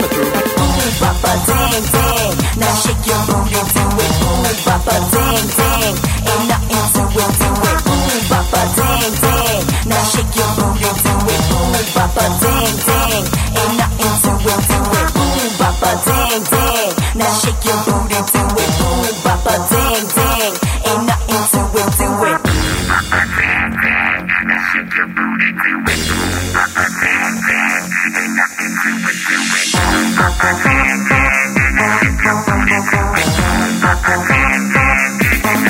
coming through. Boom, bapa, dang, dang. Now shake your booty to it. Boom, bapa, dang, dang. Ain't nothing to it, do it. Boom, bapa, dang, dang. Now shake your booty to it. Boom, bapa, dang, dang. Ain't nothing to it, do it. Boom, bapa, dang, dang. Now shake your booty to it. Boom, bapa, dang, dang. Ain't nothing to it, do it. Bapa, dang, dang. Now shake your booty to it. Boom, bapa, dang, dang. Ain't nothing to it, do it. Boom, bapa, dang, dang.